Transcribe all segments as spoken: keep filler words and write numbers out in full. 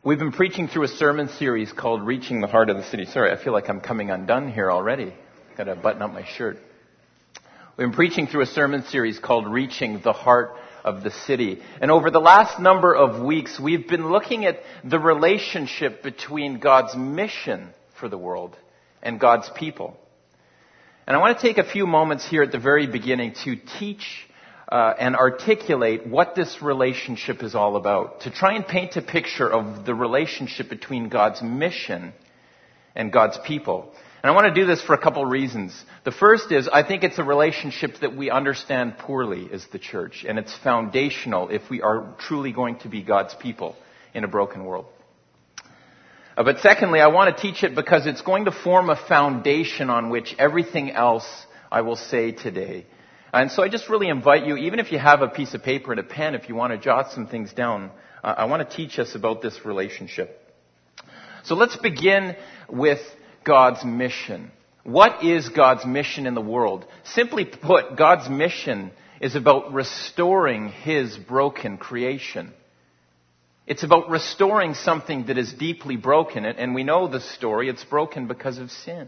We've been preaching through a sermon series called Reaching the Heart of the City. Sorry, I feel like I'm coming undone here already. Got to button up my shirt. We've been preaching through a sermon series called Reaching the Heart of the City. And over the last number of weeks, we've been looking at the relationship between God's mission for the world and God's people. And I want to take a few moments here at the very beginning to teach Uh, and articulate what this relationship is all about, to try and paint a picture of the relationship between God's mission and God's people. And I want to do this for a couple reasons. The first is, I think it's a relationship that we understand poorly as the church, and it's foundational if we are truly going to be God's people in a broken world. Uh, but secondly, I want to teach it because it's going to form a foundation on which everything else I will say today. And so I just really invite you, even if you have a piece of paper and a pen, if you want to jot some things down, uh, I want to teach us about this relationship. So let's begin with God's mission. What is God's mission in the world? Simply put, God's mission is about restoring His broken creation. It's about restoring something that is deeply broken. And we know the story. It's broken because of sin.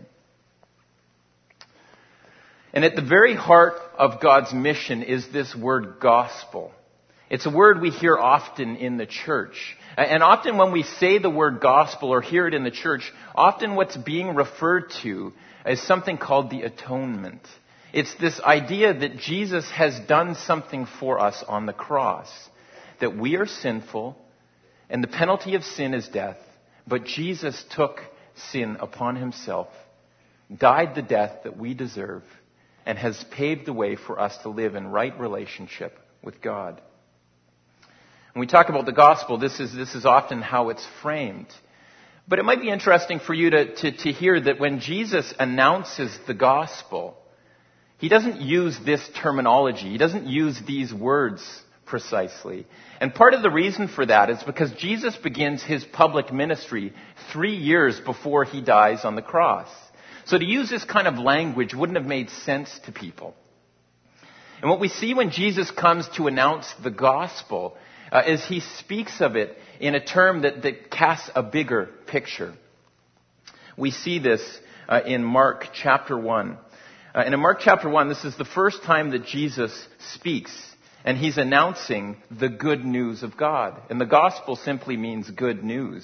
And at the very heart of God's mission is this word gospel. It's a word we hear often in the church. And often when we say the word gospel or hear it in the church, often what's being referred to is something called the atonement. It's this idea that Jesus has done something for us on the cross. That we are sinful and the penalty of sin is death. But Jesus took sin upon Himself, died the death that we deserve, and has paved the way for us to live in right relationship with God. When we talk about the gospel, this is this is often how it's framed. But it might be interesting for you to, to, to hear that when Jesus announces the gospel, He doesn't use this terminology. He doesn't use these words precisely. And part of the reason for that is because Jesus begins His public ministry three years before He dies on the cross. So to use this kind of language wouldn't have made sense to people. And what we see when Jesus comes to announce the gospel uh, is He speaks of it in a term that, that casts a bigger picture. We see this uh, in Mark chapter one. Uh, and in Mark chapter one, this is the first time that Jesus speaks. And He's announcing the good news of God. And the gospel simply means good news.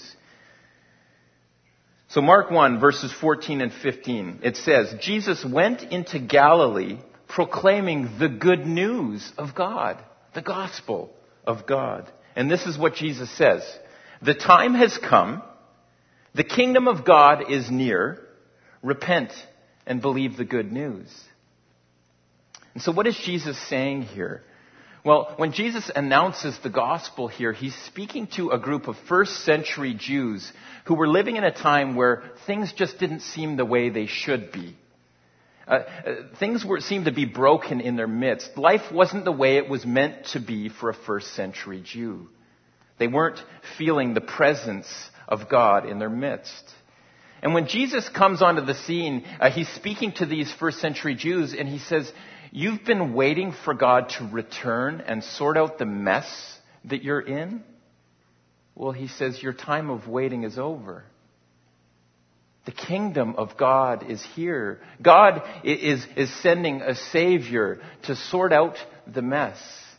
So Mark one, verses fourteen and fifteen, it says, Jesus went into Galilee proclaiming the good news of God, the gospel of God. And this is what Jesus says. The time has come. The kingdom of God is near. Repent and believe the good news. And so what is Jesus saying here? Well, when Jesus announces the gospel here, He's speaking to a group of first century Jews who were living in a time where things just didn't seem the way they should be. Uh, uh, things were, seemed to be broken in their midst. Life wasn't the way it was meant to be for a first century Jew. They weren't feeling the presence of God in their midst. And when Jesus comes onto the scene, uh, He's speaking to these first century Jews and He says, you've been waiting for God to return and sort out the mess that you're in? Well, He says, your time of waiting is over. The kingdom of God is here. God is, is sending a Savior to sort out the mess.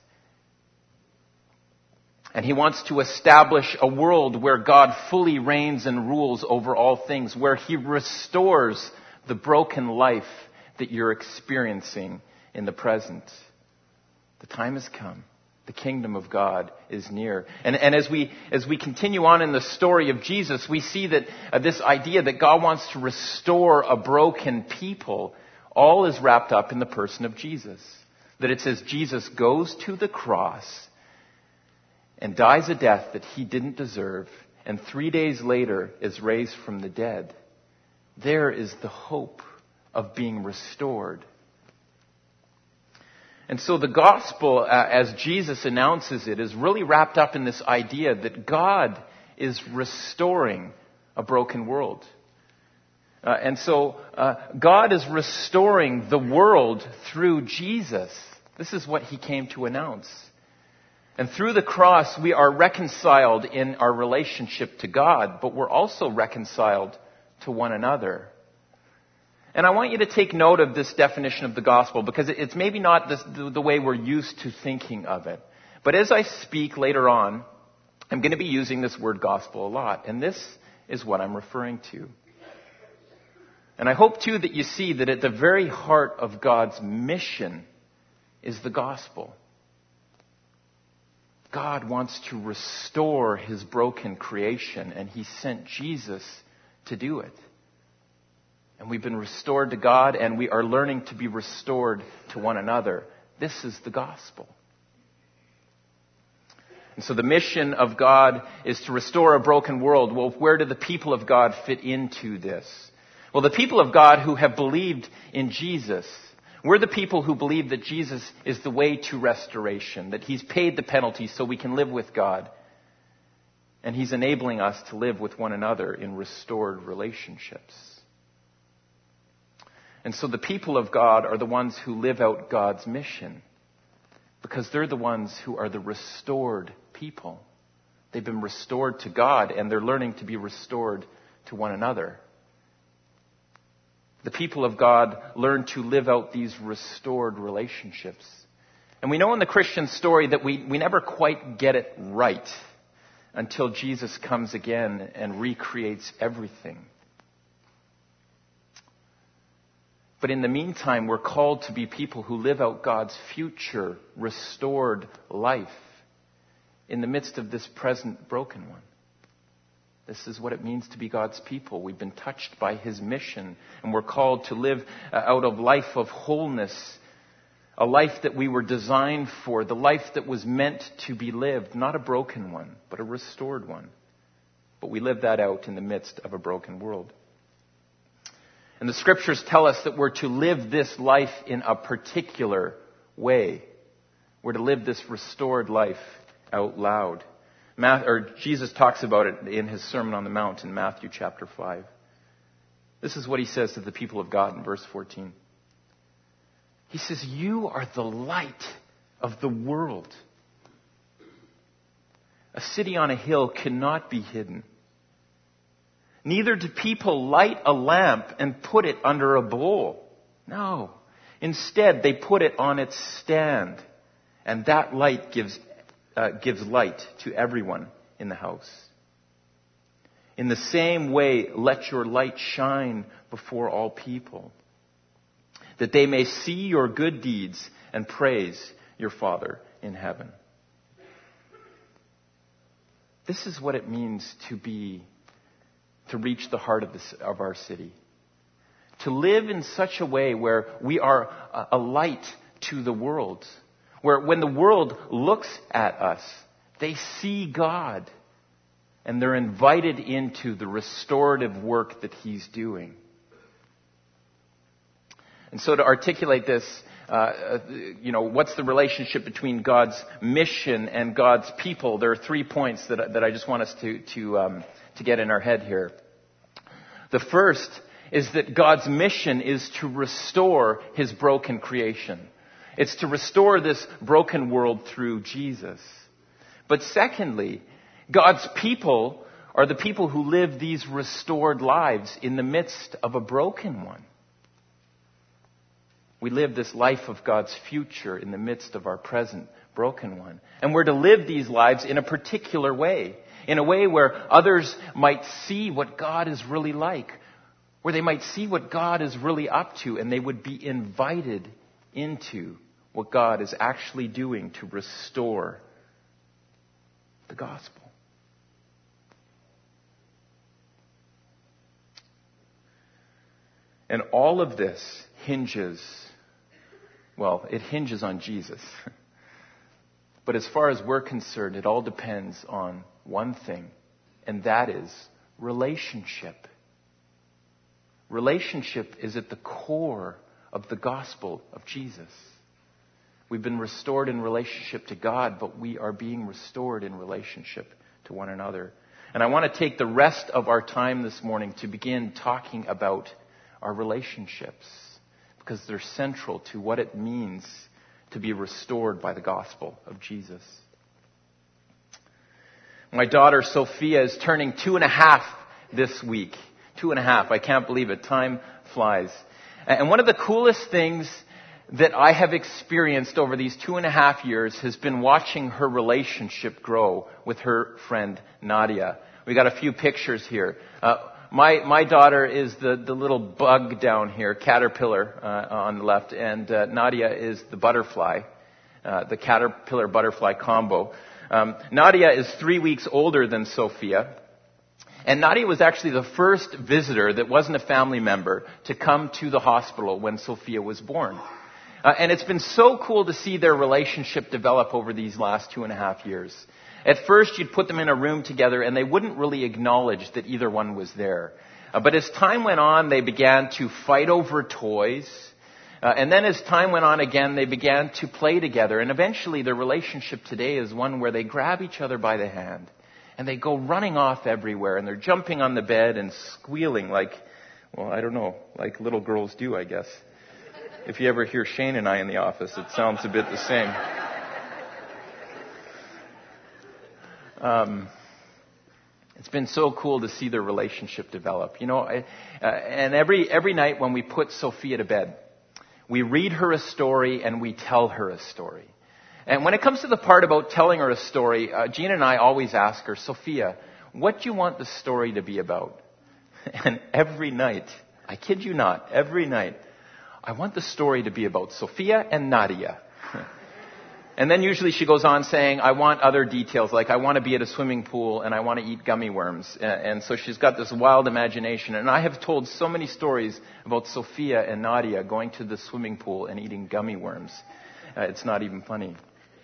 And He wants to establish a world where God fully reigns and rules over all things, where He restores the broken life that you're experiencing in the present. The time has come. The kingdom of God is near. And, and as we as we continue on in the story of Jesus, we see that uh, this idea that God wants to restore a broken people, all is wrapped up in the person of Jesus. That it says Jesus goes to the cross and dies a death that He didn't deserve, and three days later is raised from the dead. There is the hope of being restored. And so the gospel, uh, as Jesus announces it, is really wrapped up in this idea that God is restoring a broken world. Uh, and so uh, God is restoring the world through Jesus. This is what He came to announce. And through the cross, we are reconciled in our relationship to God, but we're also reconciled to one another. And I want you to take note of this definition of the gospel, because it's maybe not this, the way we're used to thinking of it. But as I speak later on, I'm going to be using this word gospel a lot, and this is what I'm referring to. And I hope, too, that you see that at the very heart of God's mission is the gospel. God wants to restore his broken creation, and he sent Jesus to do it. And we've been restored to God, and we are learning to be restored to one another. This is the gospel. And so the mission of God is to restore a broken world. Well, where do the people of God fit into this? Well, the people of God who have believed in Jesus, we're the people who believe that Jesus is the way to restoration, that he's paid the penalty so we can live with God. And he's enabling us to live with one another in restored relationships. And so the people of God are the ones who live out God's mission, because they're the ones who are the restored people. They've been restored to God, and they're learning to be restored to one another. The people of God learn to live out these restored relationships. And we know in the Christian story that we, we never quite get it right until Jesus comes again and recreates everything. But in the meantime, we're called to be people who live out God's future restored life in the midst of this present broken one. This is what it means to be God's people. We've been touched by his mission, and we're called to live out of life of wholeness, a life that we were designed for, the life that was meant to be lived, not a broken one, but a restored one. But we live that out in the midst of a broken world. And the scriptures tell us that we're to live this life in a particular way. We're to live this restored life out loud. Math, or Jesus talks about it in his Sermon on the Mount in Matthew chapter five. This is what he says to the people of God in verse fourteen. He says, "You are the light of the world. A city on a hill cannot be hidden. Neither do people light a lamp and put it under a bowl. No. Instead, they put it on its stand, and that light gives Uh, gives light to everyone in the house. In the same way, let your light shine before all people, that they may see your good deeds and praise your Father in heaven." This is what it means to be, to reach the heart of, this, of our city. To live in such a way where we are a, a light to the world. Where when the world looks at us, they see God, and they're invited into the restorative work that he's doing. And so to articulate this, uh, you know, what's the relationship between God's mission and God's people? There are three points that, that I just want us to, to, um, to get in our head here. The first is that God's mission is to restore his broken creation. It's to restore this broken world through Jesus. But secondly, God's people are the people who live these restored lives in the midst of a broken one. We live this life of God's future in the midst of our present broken one. And we're to live these lives in a particular way, in a way where others might see what God is really like, where they might see what God is really up to, and they would be invited into what God is actually doing to restore the gospel. And all of this hinges, well, it hinges on Jesus. But as far as we're concerned, it all depends on one thing, and that is relationship. Relationship is at the core of the gospel of Jesus. We've been restored in relationship to God, but we are being restored in relationship to one another. And I want to take the rest of our time this morning to begin talking about our relationships, because they're central to what it means to be restored by the gospel of Jesus. My daughter Sophia is turning two and a half this week. Two and a half. I can't believe it. Time flies. And one of the coolest things that I have experienced over these two and a half years has been watching her relationship grow with her friend Nadia. We got a few pictures here. Uh, my my daughter is the, the little bug down here, caterpillar uh, on the left, and uh, Nadia is the butterfly, uh, the caterpillar butterfly combo. Um, Nadia is three weeks older than Sophia. And Nadia was actually the first visitor that wasn't a family member to come to the hospital when Sophia was born. Uh, and it's been so cool to see their relationship develop over these last two and a half years. At first, you'd put them in a room together and they wouldn't really acknowledge that either one was there. Uh, but as time went on, they began to fight over toys. Uh, and then as time went on again, they began to play together. And eventually, their relationship today is one where they grab each other by the hand. And they go running off everywhere, and they're jumping on the bed and squealing like, well, I don't know, like little girls do, I guess. If you ever hear Shane and I in the office, it sounds a bit the same. Um, it's been so cool to see their relationship develop. You know, I, uh, and every every night when we put Sophia to bed, we read her a story and we tell her a story. And when it comes to the part about telling her a story, uh, Gina and I always ask her, Sophia, what do you want the story to be about? And every night, I kid you not, every night, I want the story to be about Sophia and Nadia. And then usually she goes on saying, I want other details, like I want to be at a swimming pool and I want to eat gummy worms. And so she's got this wild imagination. And I have told so many stories about Sophia and Nadia going to the swimming pool and eating gummy worms. Uh, it's not even funny.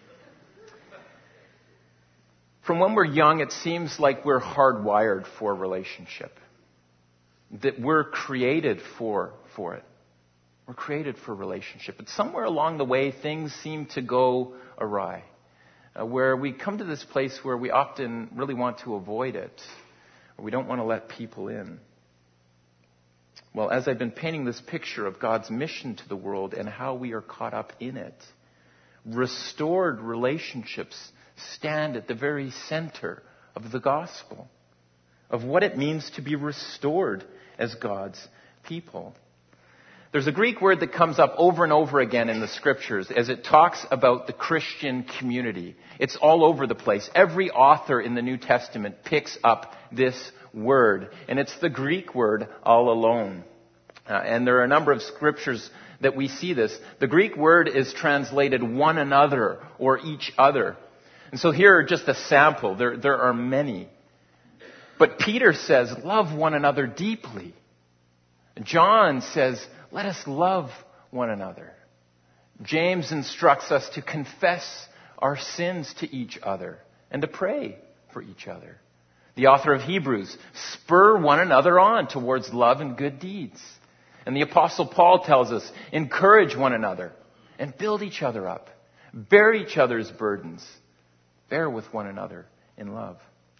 From when we're young, it seems like we're hardwired for relationship. That we're created for, for it. We're created for relationship. But somewhere along the way, things seem to go awry. Uh, where we come to this place where we often really want to avoid it. Or we don't want to let people in. Well, as I've been painting this picture of God's mission to the world and how we are caught up in it, restored relationships stand at the very center of the gospel, of what it means to be restored as God's people. There's a Greek word that comes up over and over again in the scriptures as it talks about the Christian community. It's all over the place. Every author in the New Testament picks up this word, and it's the Greek word all alone. Uh, and there are a number of scriptures that we see this. The Greek word is translated one another or each other. And so here are just a sample. There, there are many. But Peter says, love one another deeply. John says, let us love one another. James instructs us to confess our sins to each other and to pray for each other. The author of Hebrews, spur one another on towards love and good deeds. And the Apostle Paul tells us, encourage one another and build each other up. Bear each other's burdens. Bear with one another in love.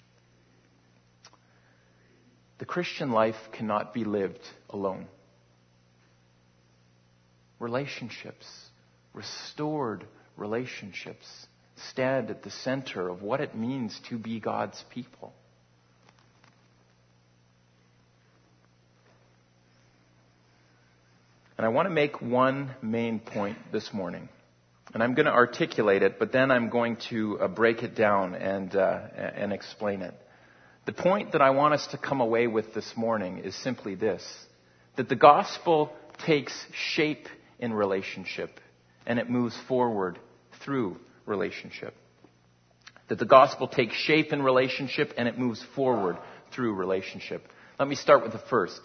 The Christian life cannot be lived alone. Relationships, restored relationships, stand at the center of what it means to be God's people. And I want to make one main point this morning. And I'm going to articulate it, but then I'm going to uh, break it down and uh, and explain it. The point that I want us to come away with this morning is simply this: that the gospel takes shape in relationship, and it moves forward through relationship. That the gospel takes shape in relationship, and it moves forward through relationship. Let me start with the first.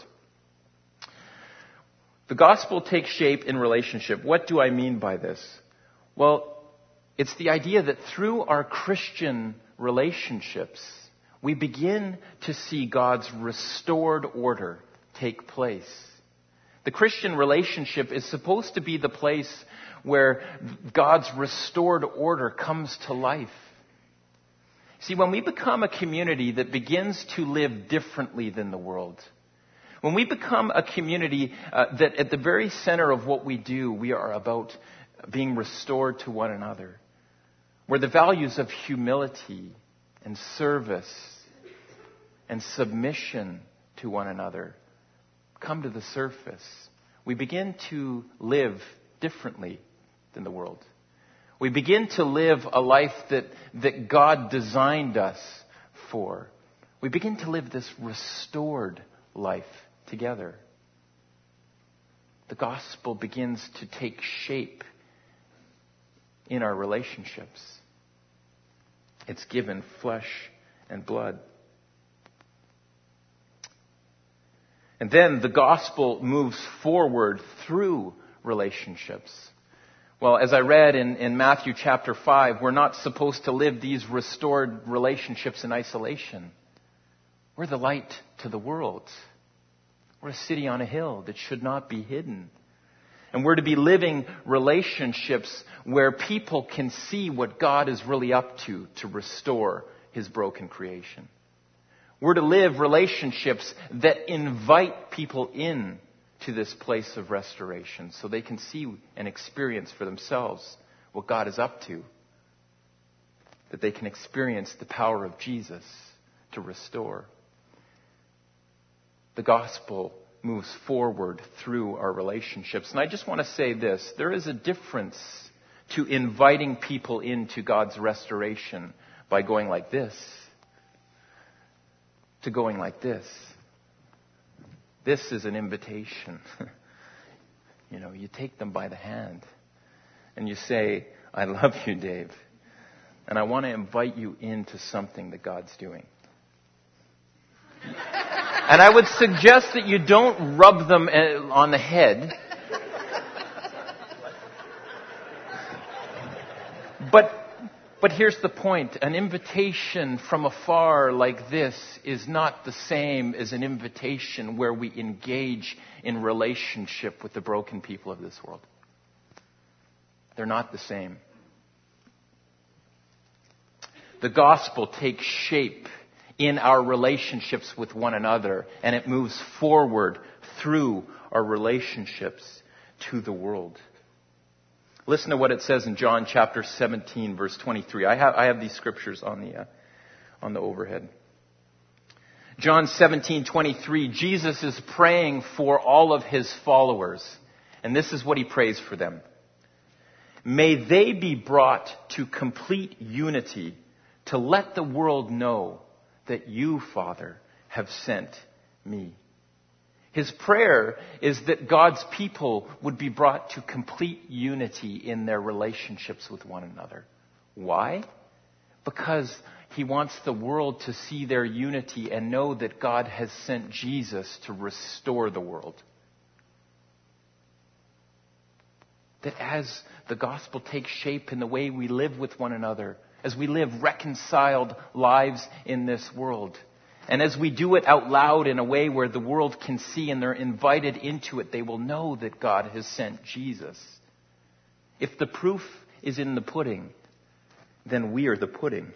The gospel takes shape in relationship. What do I mean by this? Well, it's the idea that through our Christian relationships, we begin to see God's restored order take place. The Christian relationship is supposed to be the place where God's restored order comes to life. See, when we become a community that begins to live differently than the world, when we become a community uh, that at the very center of what we do, we are about being restored to one another, where the values of humility and service and submission to one another come to the surface. We begin to live differently than the world. We begin to live a life that, that God designed us for. We begin to live this restored life together. The gospel begins to take shape in our relationships. It's given flesh and blood. And then the gospel moves forward through relationships. Well, as I read in, in Matthew chapter five, we're not supposed to live these restored relationships in isolation. We're the light to the world. We're a city on a hill that should not be hidden. And we're to be living relationships where people can see what God is really up to to restore His broken creation. We're to live relationships that invite people in to this place of restoration so they can see and experience for themselves what God is up to. That they can experience the power of Jesus to restore. The gospel moves forward through our relationships. And I just want to say this. There is a difference to inviting people into God's restoration by going like this to going like this. This is an invitation. You know, you take them by the hand and you say, I love you, Dave. And I want to invite you into something that God's doing. And I would suggest that you don't rub them on the head. But, but here's the point. An invitation from afar like this is not the same as an invitation where we engage in relationship with the broken people of this world. They're not the same. The gospel takes shape in our relationships with one another, and it moves forward through our relationships to the world. Listen to what it says in John chapter seventeen, verse twenty-three. I have, I have these scriptures on the, uh, on the overhead. John seventeen, twenty-three, Jesus is praying for all of His followers, and this is what He prays for them. May they be brought to complete unity to let the world know that you, Father, have sent me. His prayer is that God's people would be brought to complete unity in their relationships with one another. Why? Because He wants the world to see their unity and know that God has sent Jesus to restore the world. That as the gospel takes shape in the way we live with one another, as we live reconciled lives in this world, and as we do it out loud in a way where the world can see and they're invited into it, they will know that God has sent Jesus. If the proof is in the pudding, then we are the pudding.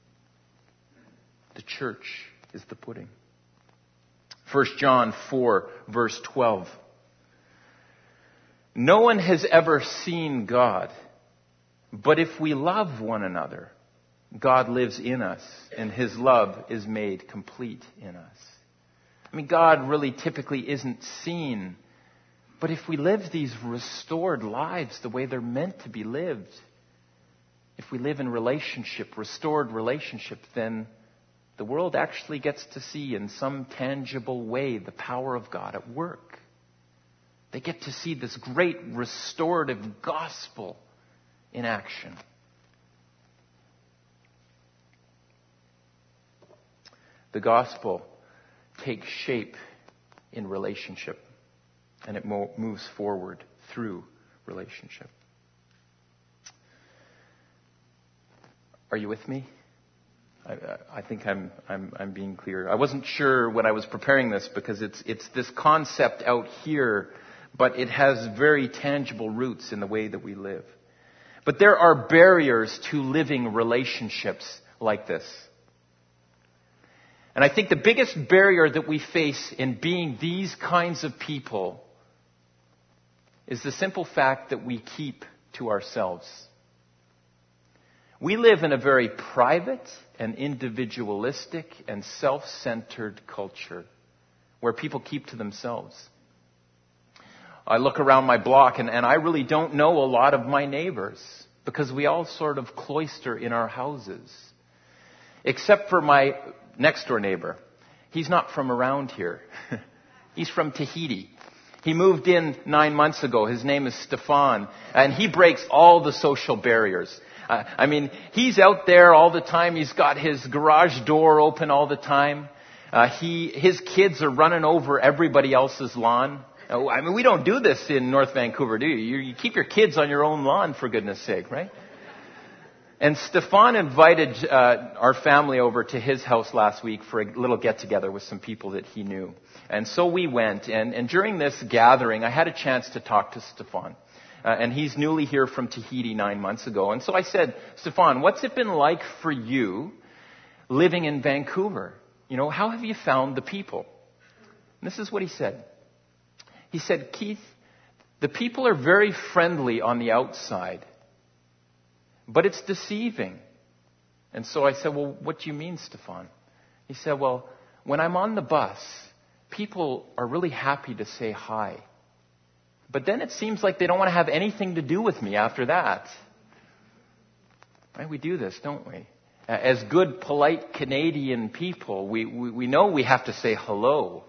The church is the pudding. First John four, verse twelve. No one has ever seen God, but if we love one another, God lives in us, and His love is made complete in us. I mean, God really typically isn't seen, but if we live these restored lives the way they're meant to be lived, if we live in relationship, restored relationship, then the world actually gets to see in some tangible way the power of God at work. They get to see this great restorative gospel in action. The gospel takes shape in relationship, and it mo- moves forward through relationship. Are you with me? I, I think I'm, I'm, I'm being clear. I wasn't sure when I was preparing this because it's, it's this concept out here, but it has very tangible roots in the way that we live. But there are barriers to living relationships like this. And I think the biggest barrier that we face in being these kinds of people is the simple fact that we keep to ourselves. We live in a very private and individualistic and self-centered culture where people keep to themselves. I look around my block and, and I really don't know a lot of my neighbors because we all sort of cloister in our houses. Except for my next door neighbor. He's not from around here. He's from Tahiti. He moved in nine months ago. His name is Stefan. And he breaks all the social barriers. Uh, I mean, he's out there all the time. He's got his garage door open all the time. Uh, he, his kids are running over everybody else's lawn. Uh, I mean, we don't do this in North Vancouver, do you? You, you keep your kids on your own lawn, for goodness sake, right? And Stefan invited uh, our family over to his house last week for a little get-together with some people that he knew. And so we went, and, and during this gathering, I had a chance to talk to Stefan. Uh, and he's newly here from Tahiti nine months ago. And so I said, Stefan, what's it been like for you living in Vancouver? You know, how have you found the people? And this is what he said. He said, Keith, the people are very friendly on the outside, but it's deceiving. And so I said, well, what do you mean, Stefan? He said, well, when I'm on the bus, people are really happy to say hi. But then it seems like they don't want to have anything to do with me after that. Right? We do this, don't we? As good, polite Canadian people, we, we, we know we have to say hello.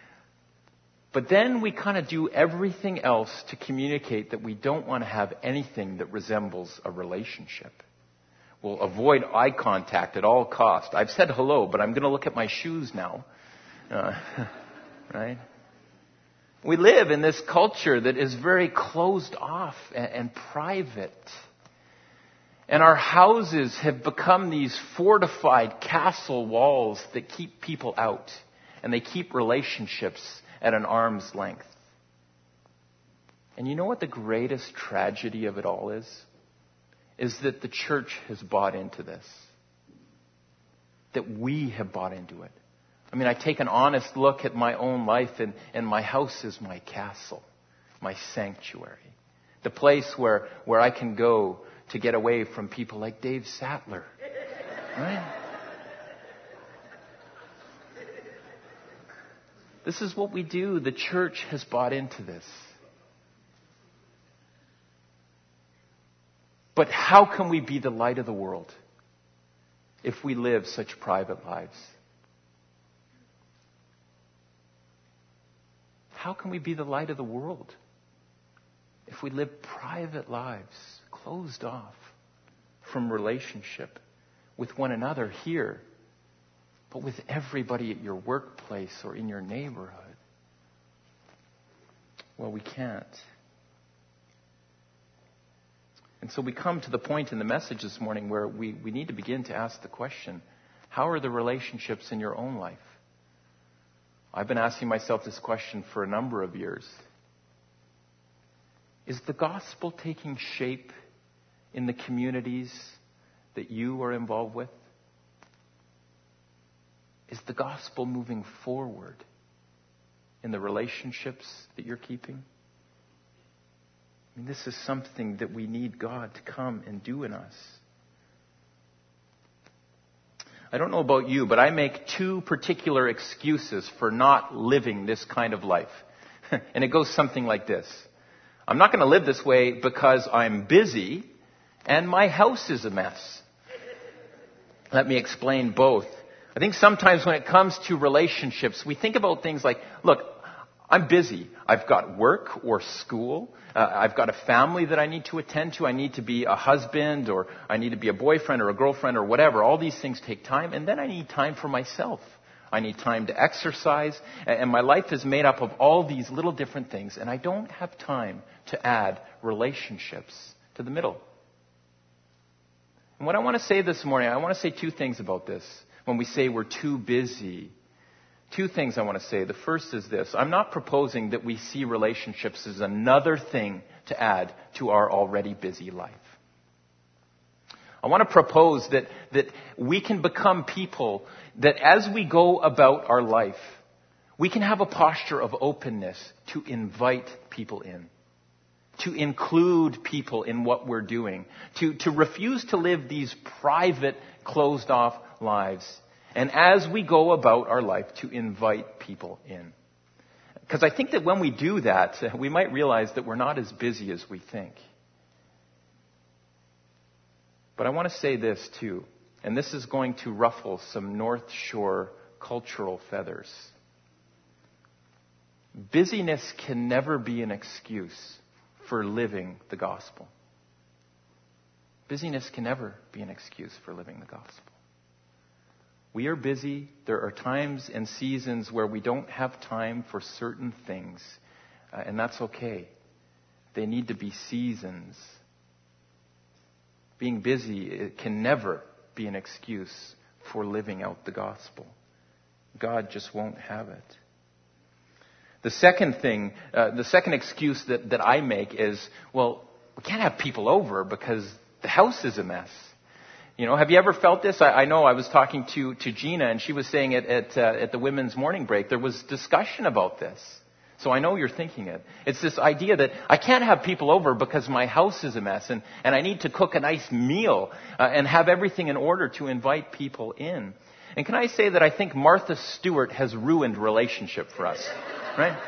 But then we kind of do everything else to communicate that we don't want to have anything that resembles a relationship. We'll avoid eye contact at all costs. I've said hello, but I'm going to look at my shoes now. Uh, right? We live in this culture that is very closed off and, and private. And our houses have become these fortified castle walls that keep people out. And they keep relationships at an arm's length. And you know what the greatest tragedy of it all is? Is that the church has bought into this. That we have bought into it. I mean, I take an honest look at my own life, and, and my house is my castle, my sanctuary. The place where, where I can go to get away from people like Dave Sattler. Right? This is what we do. The church has bought into this. But how can we be the light of the world if we live such private lives? How can we be the light of the world if we live private lives, closed off from relationship with one another here, but with everybody at your workplace or in your neighborhood? Well, we can't. And so we come to the point in the message this morning where we, we need to begin to ask the question, how are the relationships in your own life? I've been asking myself this question for a number of years. Is the gospel taking shape in the communities that you are involved with? Is the gospel moving forward in the relationships that you're keeping? I mean, this is something that we need God to come and do in us. I don't know about you, but I make two particular excuses for not living this kind of life. And it goes something like this. I'm not going to live this way because I'm busy and my house is a mess. Let me explain both. I think sometimes when it comes to relationships, we think about things like, look, I'm busy. I've got work or school. Uh, I've got a family that I need to attend to. I need to be a husband, or I need to be a boyfriend or a girlfriend or whatever. All these things take time. And then I need time for myself. I need time to exercise. And my life is made up of all these little different things. And I don't have time to add relationships to the middle. And what I want to say this morning, I want to say two things about this. When we say we're too busy, two things I want to say. The first is this. I'm not proposing that we see relationships as another thing to add to our already busy life. I want to propose that, that we can become people that as we go about our life, we can have a posture of openness to invite people in. to include people in what we're doing, to, to refuse to live these private, closed-off lives. And as we go about our life, to invite people in. Because I think that when we do that, we might realize that we're not as busy as we think. But I want to say this too, and this is going to ruffle some North Shore cultural feathers. Busyness can never be an excuse for living the gospel. Busyness can never be an excuse for living the gospel. We are busy. There are times and seasons where we don't have time for certain things, uh, and that's okay. They need to be seasons. Being busy, it can never be an excuse for living out the gospel. God just won't have it. The second thing, uh, the second excuse that, that I make is, well, we can't have people over because the house is a mess. You know, have you ever felt this? I, I know I was talking to, to Gina, and she was saying it at, uh, at the women's morning break. There was discussion about this. So I know you're thinking it. It's this idea that I can't have people over because my house is a mess, and, and I need to cook a nice meal uh, and have everything in order to invite people in. And can I say that I think Martha Stewart has ruined relationship for us, right?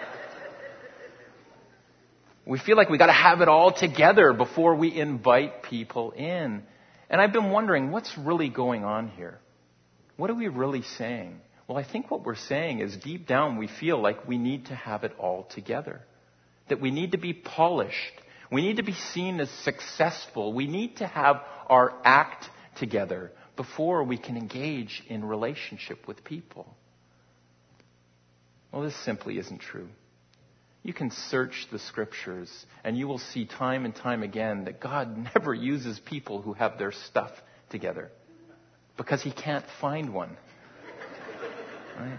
We feel like we got to have it all together before we invite people in. And I've been wondering, what's really going on here? What are we really saying? Well, I think what we're saying is deep down we feel like we need to have it all together. That we need to be polished. We need to be seen as successful. We need to have our act together before we can engage in relationship with people. Well, this simply isn't true. You can search the scriptures and you will see time and time again that God never uses people who have their stuff together because he can't find one. Right?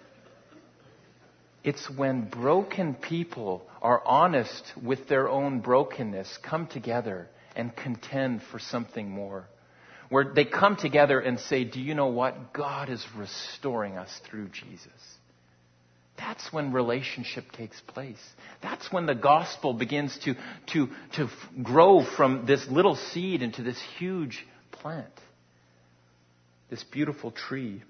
It's when broken people are honest with their own brokenness, come together and contend for something more. Where they come together and say, do you know what? God is restoring us through Jesus. That's when relationship takes place. That's when the gospel begins to, to, to f- grow from this little seed into this huge plant. This beautiful tree.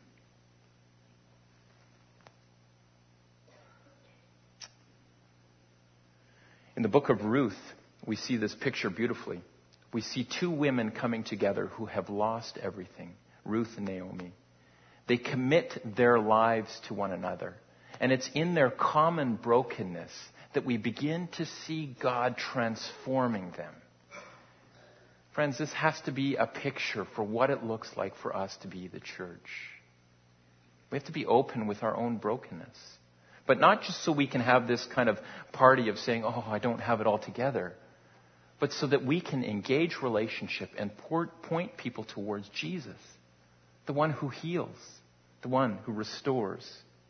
In the book of Ruth, we see this picture beautifully. We see two women coming together who have lost everything, Ruth and Naomi. They commit their lives to one another. And it's in their common brokenness that we begin to see God transforming them. Friends, this has to be a picture for what it looks like for us to be the church. We have to be open with our own brokenness. But not just so we can have this kind of party of saying, oh, I don't have it all together. But so that we can engage relationship and point people towards Jesus. The one who heals. The one who restores.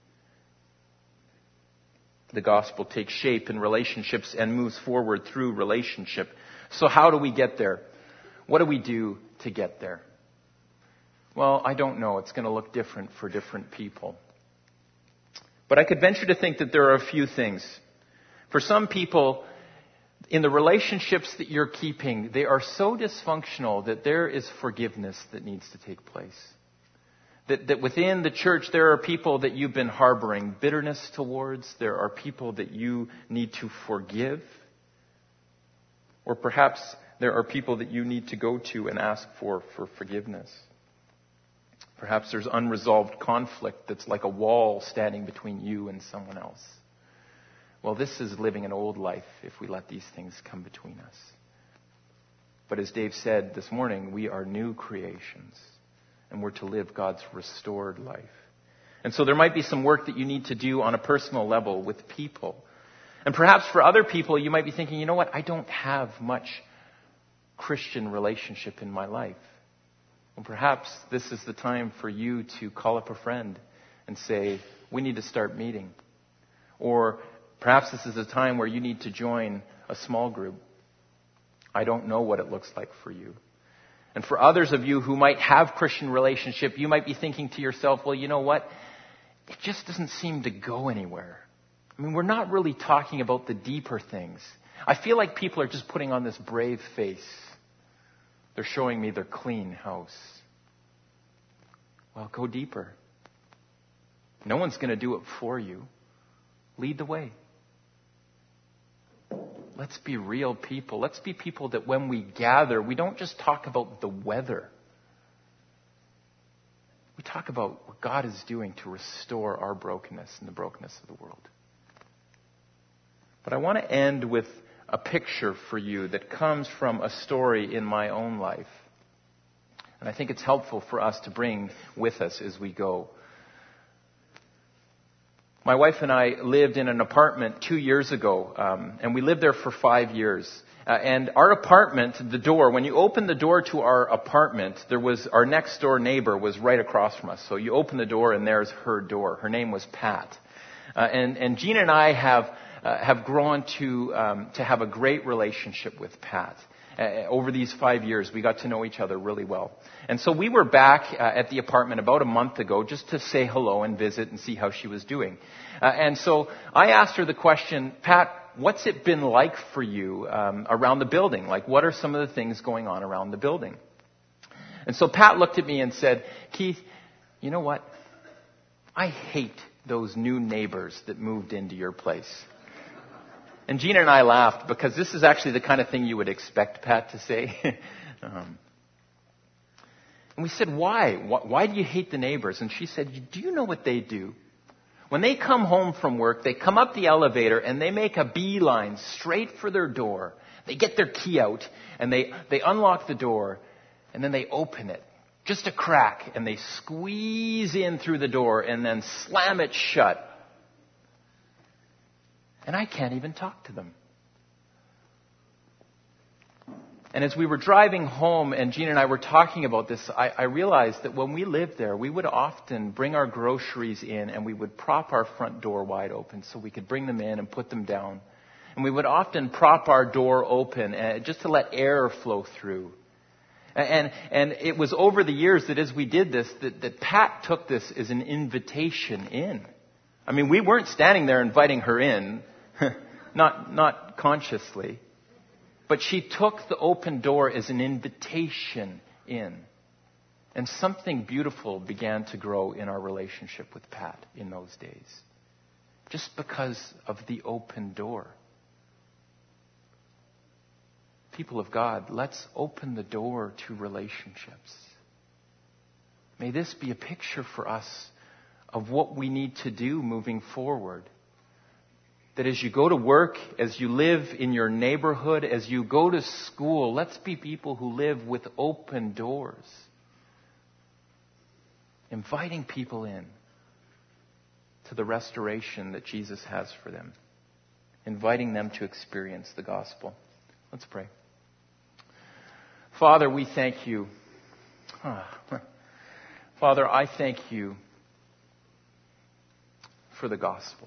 The gospel takes shape in relationships and moves forward through relationship. So how do we get there? What do we do to get there? Well, I don't know. It's going to look different for different people. But I could venture to think that there are a few things. For some people, in the relationships that you're keeping, they are so dysfunctional that there is forgiveness that needs to take place. That, that within the church, there are people that you've been harboring bitterness towards. There are people that you need to forgive. Or perhaps there are people that you need to go to and ask for, for forgiveness. Perhaps there's unresolved conflict that's like a wall standing between you and someone else. Well, this is living an old life if we let these things come between us. But as Dave said this morning, we are new creations. And we're to live God's restored life. And so there might be some work that you need to do on a personal level with people. And perhaps for other people, you might be thinking, you know what, I don't have much Christian relationship in my life. Well, perhaps this is the time for you to call up a friend and say, we need to start meeting. Or perhaps this is a time where you need to join a small group. I don't know what it looks like for you. And for others of you who might have Christian relationship, you might be thinking to yourself, well, you know what? It just doesn't seem to go anywhere. I mean, we're not really talking about the deeper things. I feel like people are just putting on this brave face. They're showing me their clean house. Well, go deeper. No one's going to do it for you. Lead the way. Let's be real people. Let's be people that when we gather, we don't just talk about the weather. We talk about what God is doing to restore our brokenness and the brokenness of the world. But I want to end with a picture for you that comes from a story in my own life. And I think it's helpful for us to bring with us as we go. My wife and I lived in an apartment two years ago, um, and we lived there for five years. Uh, and our apartment, the door, when you open the door to our apartment, there was our next door neighbor was right across from us. So you open the door, and there's her door. Her name was Pat. Uh, and, and Gina and I have uh, have grown to um, to have a great relationship with Pat. Uh, over these five years, we got to know each other really well. And so we were back uh, at the apartment about a month ago just to say hello and visit and see how she was doing. Uh, and so I asked her the question, Pat, what's it been like for you um, around the building? Like, what are some of the things going on around the building? And so Pat looked at me and said, Keith, you know what? I hate those new neighbors that moved into your place. And Gina and I laughed because this is actually the kind of thing you would expect Pat to say. um, and we said, why? Why do you hate the neighbors? And she said, do you know what they do? When they come home from work, they come up the elevator and they make a beeline straight for their door. They get their key out and they, they unlock the door and then they open it. Just a crack, and they squeeze in through the door and then slam it shut. And I can't even talk to them. And as we were driving home and Gina and I were talking about this, I, I realized that when we lived there, we would often bring our groceries in and we would prop our front door wide open so we could bring them in and put them down. And we would often prop our door open uh, just to let air flow through. And, and it was over the years that as we did this, that, that Pat took this as an invitation in. I mean, we weren't standing there inviting her in. Not, not consciously. But she took the open door as an invitation in. And something beautiful began to grow in our relationship with Pat in those days. Just because of the open door. People of God, let's open the door to relationships. May this be a picture for us of what we need to do moving forward. That as you go to work, as you live in your neighborhood, as you go to school, let's be people who live with open doors. Inviting people in to the restoration that Jesus has for them. Inviting them to experience the gospel. Let's pray. Father, we thank you. Father, I thank you for the gospel.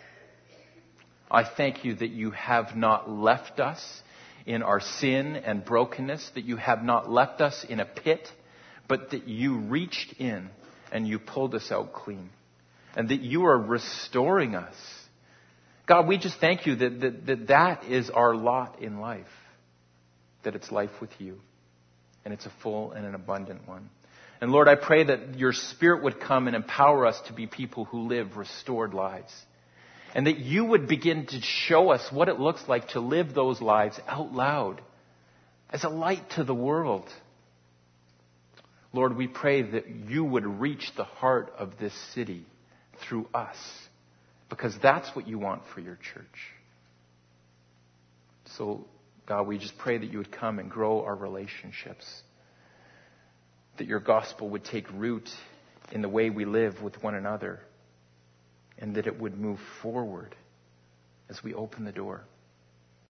I thank you that you have not left us in our sin and brokenness, that you have not left us in a pit, but that you reached in and you pulled us out clean, and that you are restoring us. God, we just thank you that that, that, that is our lot in life, that it's life with you, and it's a full and an abundant one. And Lord, I pray that your Spirit would come and empower us to be people who live restored lives. And that you would begin to show us what it looks like to live those lives out loud as a light to the world. Lord, we pray that you would reach the heart of this city through us, because that's what you want for your church. So, God, we just pray that you would come and grow our relationships, that your gospel would take root in the way we live with one another, and that it would move forward as we open the door.